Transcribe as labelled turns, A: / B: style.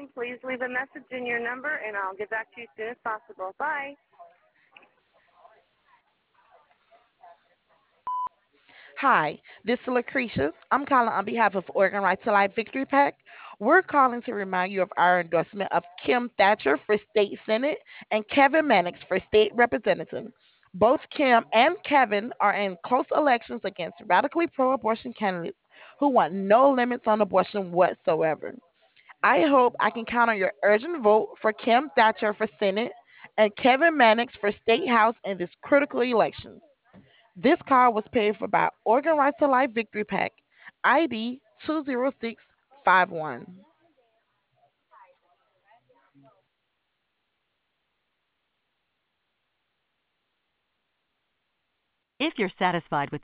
A: calling. Please leave a message and your number, and I'll get back to you as soon as possible. Bye.
B: Hi, this is Lucretia. I'm calling on behalf of Oregon Right to Life Victory PAC. We're calling to remind you of our endorsement of Kim Thatcher for State Senate and Kevin Mannix for State Representative. Both Kim and Kevin are in close elections against radically pro abortion candidates who want no limits on abortion whatsoever. I hope I can count on your urgent vote for Kim Thatcher for Senate and Kevin Mannix for State House in this critical election. This call was paid for by Oregon Right to Life Victory PAC, ID 20651.
C: If you're satisfied with